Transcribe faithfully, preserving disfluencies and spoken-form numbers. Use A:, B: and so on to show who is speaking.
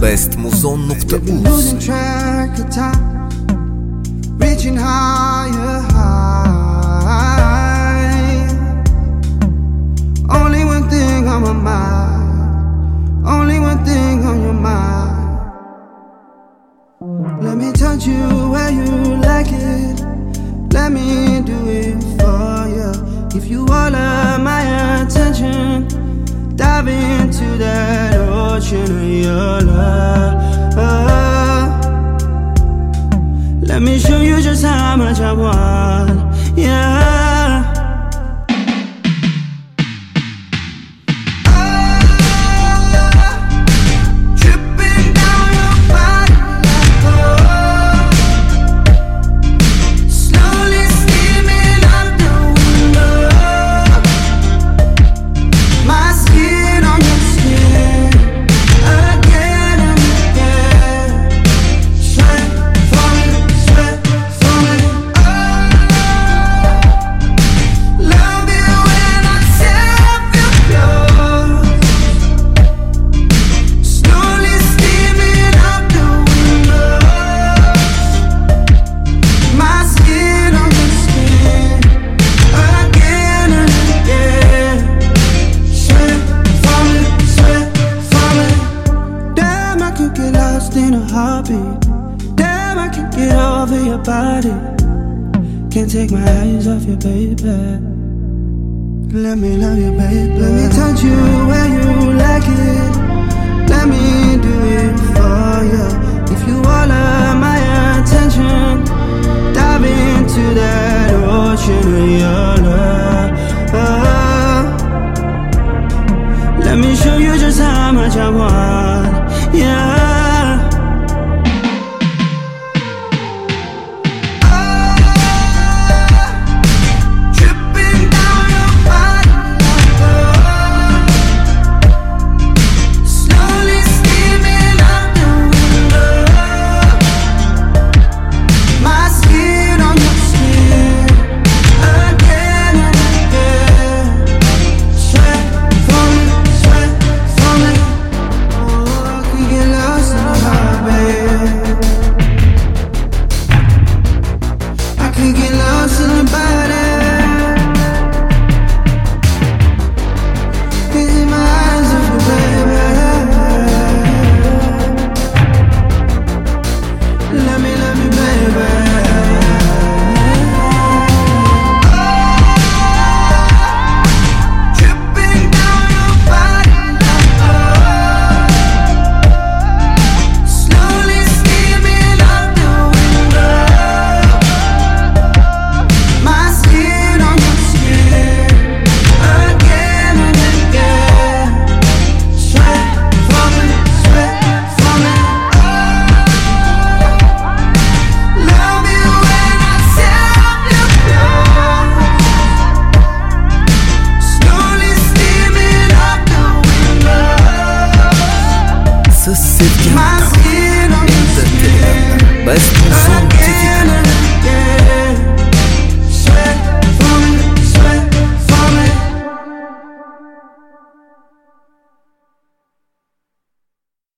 A: best muzon nokta uz.
B: Losing track of time, reaching higher high. Only one thing on my mind, only one thing on your mind. Let me touch you where you like it, let me do it for you. If you all of my attention, dive into that ocean of your love. Let me show you just how much I want, yeah. In a heartbeat, damn, I can't get over your body. Can't take my eyes off you, baby. Let me love you, baby. Let me touch you where you like it, let me do it for you. If you all of my attention, dive into that ocean of your love. Let me show you just how much I want, yeah.
A: Sevgi, entertainment, best muzon